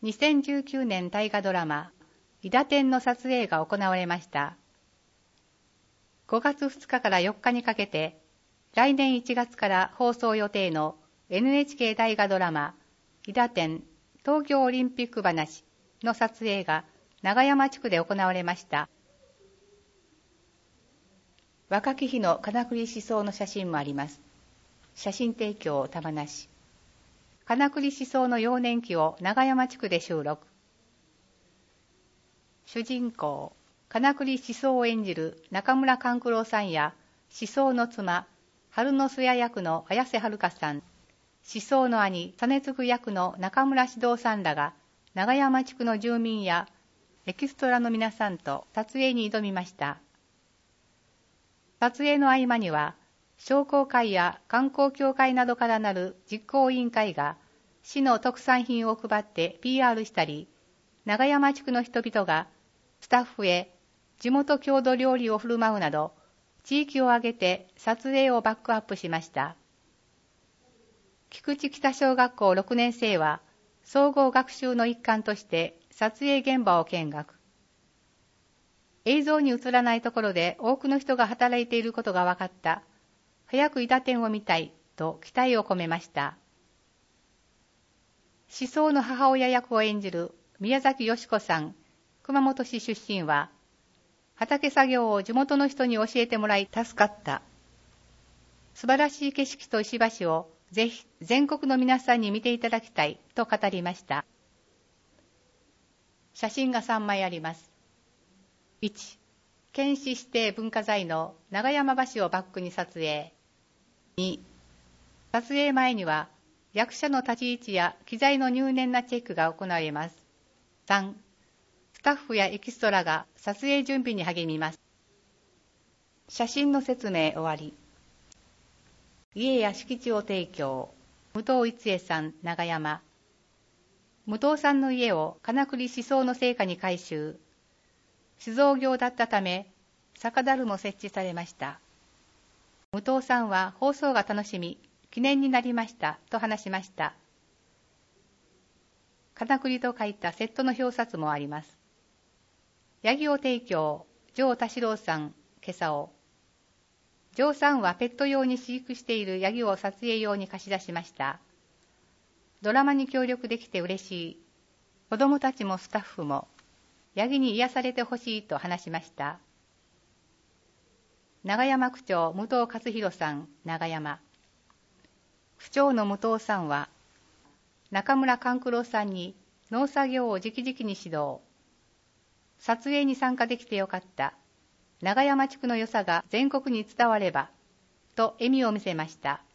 2019年大河ドラマ、伊達天の撮影が行われました。5月2日から4日にかけて、来年1月から放送予定の NHK 大河ドラマ、伊達天東京オリンピック話の撮影が長山地区で行われました。若き日の金栗思想の写真もあります。写真提供玉なし。金栗思想の幼年期を長山地区で収録。主人公、金栗思想を演じる中村勘九郎さんや、思想の妻、春の須屋役の綾瀬はるかさん、思想の兄、実次役の中村獅童さんらが、長山地区の住民やエキストラの皆さんと撮影に挑みました。撮影の合間には、商工会や観光協会などからなる実行委員会が市の特産品を配って PR したり、長山地区の人々がスタッフへ地元郷土料理を振る舞うなど、地域を挙げて撮影をバックアップしました。菊池北小学校6年生は、総合学習の一環として撮影現場を見学。映像に映らないところで多くの人が働いていることが分かった。早く伊達天を見たいと期待を込めました。思想の母親役を演じる宮崎美子さん、熊本市出身は、畑作業を地元の人に教えてもらい助かった。素晴らしい景色と石橋をぜひ全国の皆さんに見ていただきたいと語りました。写真が3枚あります。1、県市指定文化財の長山橋をバックに撮影。2、撮影前には役者の立ち位置や機材の入念なチェックが行われます。3、スタッフやエキストラが撮影準備に励みます。写真の説明終わり。家や敷地を提供。武藤一恵さん、長山。武藤さんの家を金栗思想の成果に改修。酒造業だったため、酒樽も設置されました。武藤さんは放送が楽しみ、記念になりましたと話しました。金栗と書いたセットの表札もあります。ヤギを提供、城田四郎さん、今朝を。城さんはペット用に飼育しているヤギを撮影用に貸し出しました。ドラマに協力できて嬉しい。子供たちもスタッフも、ヤギに癒されてほしいと話しました。長山区長、武藤勝弘さん、長山。区長の武藤さんは、中村勘九郎さんに農作業を直々に指導。撮影に参加できてよかった。長山地区の良さが全国に伝われば、と笑みを見せました。